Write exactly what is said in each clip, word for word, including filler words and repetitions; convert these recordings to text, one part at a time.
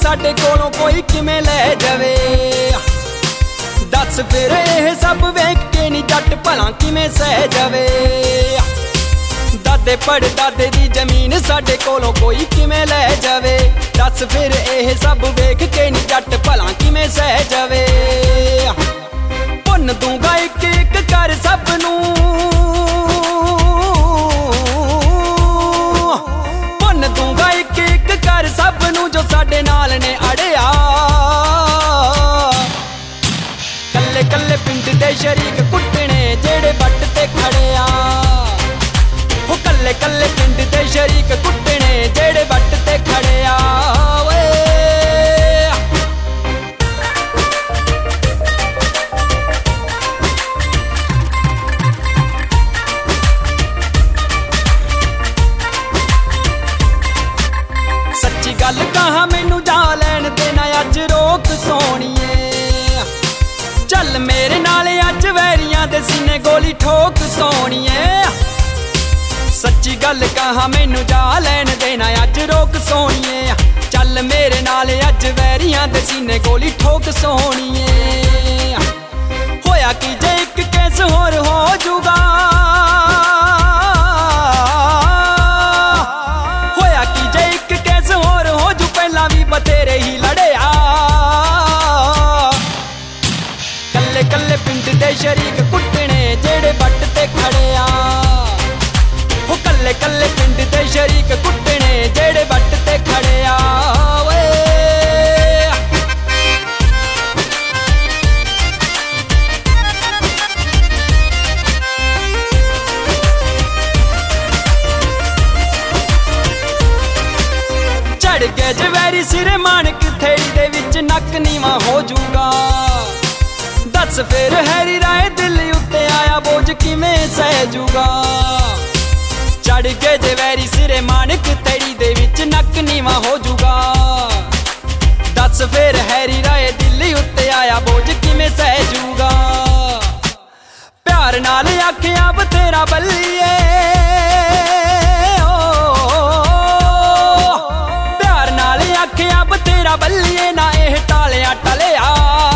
साडे कोलों कोई किवें लै जावे। दस फिर यह सब वेख के नी जट भला किवें सह जावे। दादे पड़दादे दी जमीन साडे कोलों कोई किवें लै जावे। दस फिर यह सब वेख के नी जट भला किवें सह जावे। भुन दूंगा एक एक कर सब नूं, भुन दूंगा एक एक कर सब नूं जो साडे नाल ने अड़िया। कल्ले कल्ले पिंड दे शरीक कुटने जेड़े बट ते खड़े आ। हो कल्ले कल्ले पिंड दे शरीक कुटने जेड़े बट ते खड़े आ। सच्ची गल कहा मैनू जा लैन देना अज रोक सोणीए। चल मेरे नाल अज वैरियां दे सीने गोली ठोक सोणीए। सच्ची गल कहा मैनू जा लैन देना अज रोक सोणीए। चल मेरे नाल अज वैरियां दे सीने गोली ठोक सोणीए। होया कि जे एक केस होर हो जूगा, होया कि जे एक केस होर हो जू पहला भी बतेरे ही लड़े आ। कल्ले कल्ले पिंड दे शरीक कुटने जेड़े बट ते खड़े आ। हो कल्ले कल्ले पिंड दे शरीक कुटने जेड़े बट ते खड़े आ। चढ़ गए जवैरी सिरे माणक थेड़ी दे विच नक नीवा हो जूगा। दस फिर हैरी राय दिल उत्ते आया बोझ किवें सह जूगा। चढ़ गए जवैरी सिरे माणक थेड़ी दे विच नक नीवा हो जूगा। दस फिर हैरी राय दिल उत्ते आया बोझ किवें सह जूगा। प्यार नाल आखिया बतेरा बल्लीए, आखिया बतेरा बल्लीए ना एह टालिया टलिया।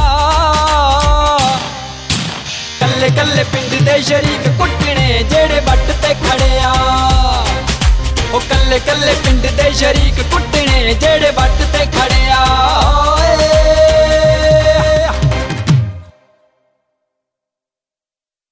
कल्ले कल्ले पिंड दे शरीक कुटने जेड़े बट ते खड़े आ। ओ कल्ले कल्ले पिंड दे शरीक कुटने जेड़े बट ते खड़े आ।